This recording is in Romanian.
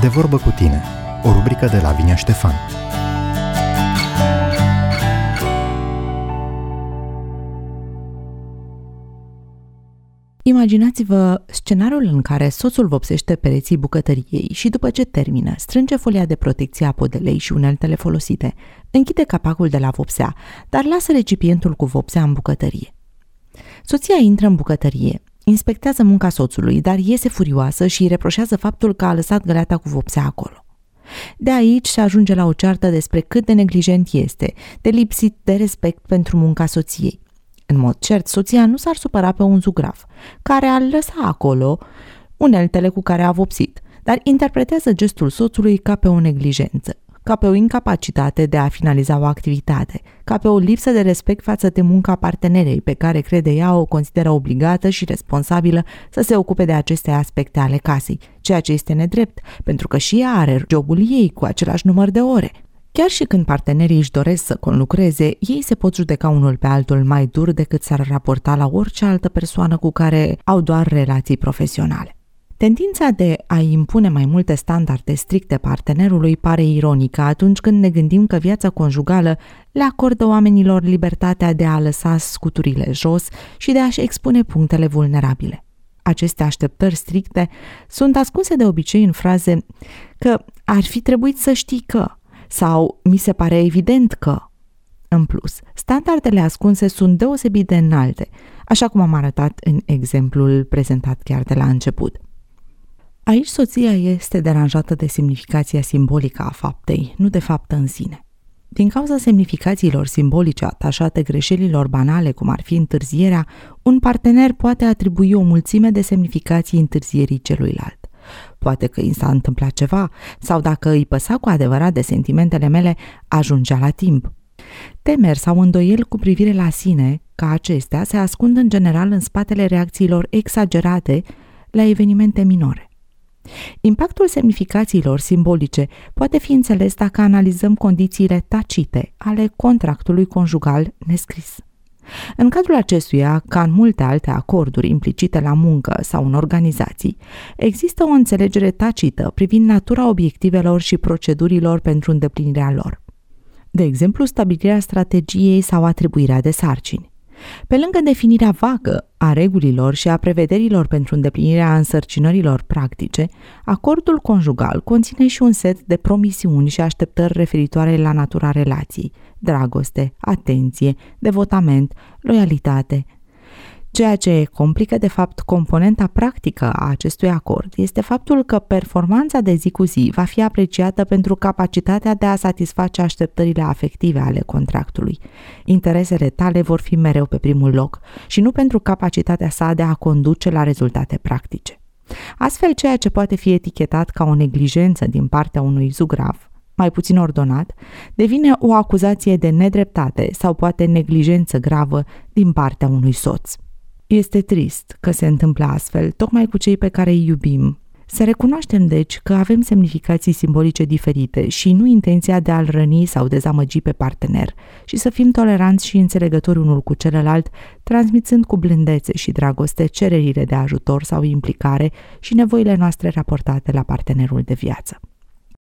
De vorbă cu tine, o rubrică de Lavinia Ștefan. Imaginați-vă scenariul în care soțul vopsește pereții bucătăriei și după ce termină, strânge folia de protecție a podelei și uneltele folosite, închide capacul de la vopsea, dar lasă recipientul cu vopsea în bucătărie. Soția intră în bucătărie, inspectează munca soțului, dar iese furioasă și îi reproșează faptul că a lăsat găleata cu vopsea acolo. De aici se ajunge la o ceartă despre cât de neglijent este, de lipsit de respect pentru munca soției. În mod cert, soția nu s-ar supăra pe un zugrav, care ar lăsa acolo uneltele cu care a vopsit, dar interpretează gestul soțului ca pe o neglijență, ca pe o incapacitate de a finaliza o activitate, ca pe o lipsă de respect față de munca partenerei pe care crede ea o consideră obligată și responsabilă să se ocupe de aceste aspecte ale casei, ceea ce este nedrept, pentru că și ea are jobul ei cu același număr de ore. Chiar și când partenerii își doresc să conlucreze, ei se pot judeca unul pe altul mai dur decât s-ar raporta la orice altă persoană cu care au doar relații profesionale. Tendința de a impune mai multe standarde stricte partenerului pare ironică atunci când ne gândim că viața conjugală le acordă oamenilor libertatea de a lăsa scuturile jos și de a-și expune punctele vulnerabile. Aceste așteptări stricte sunt ascunse de obicei în fraze că ar fi trebuit să știi că sau mi se pare evident că. În plus, standardele ascunse sunt deosebit de înalte, așa cum am arătat în exemplul prezentat chiar de la început. Aici soția este deranjată de semnificația simbolică a faptei, nu de faptă în sine. Din cauza semnificațiilor simbolice atașate greșelilor banale, cum ar fi întârzierea, un partener poate atribui o mulțime de semnificații întârzierii celuilalt. Poate că i s-a întâmplat ceva sau dacă îi păsa cu adevărat de sentimentele mele, ajungea la timp. Temeri sau îndoieli cu privire la sine, ca acestea, se ascund în general în spatele reacțiilor exagerate la evenimente minore. Impactul semnificațiilor simbolice poate fi înțeles dacă analizăm condițiile tacite ale contractului conjugal nescris. În cadrul acestuia, ca în multe alte acorduri implicite la muncă sau în organizații, există o înțelegere tacită privind natura obiectivelor și procedurilor pentru îndeplinirea lor. De exemplu, stabilirea strategiei sau atribuirea de sarcini. Pe lângă definirea vagă a regulilor și a prevederilor pentru îndeplinirea însărcinărilor practice, acordul conjugal conține și un set de promisiuni și așteptări referitoare la natura relației, dragoste, atenție, devotament, loialitate. Ceea ce complică de fapt componenta practică a acestui acord este faptul că performanța de zi cu zi va fi apreciată pentru capacitatea de a satisface așteptările afective ale contractului. Interesele tale vor fi mereu pe primul loc și nu pentru capacitatea sa de a conduce la rezultate practice. Astfel, ceea ce poate fi etichetat ca o neglijență din partea unui zugrav, mai puțin ordonat, devine o acuzație de nedreptate sau poate neglijență gravă din partea unui soț. Este trist că se întâmplă astfel, tocmai cu cei pe care îi iubim. Să recunoaștem, deci, că avem semnificații simbolice diferite și nu intenția de a-l răni sau dezamăgi pe partener și să fim toleranți și înțelegători unul cu celălalt, transmițând cu blândețe și dragoste cererile de ajutor sau implicare și nevoile noastre raportate la partenerul de viață.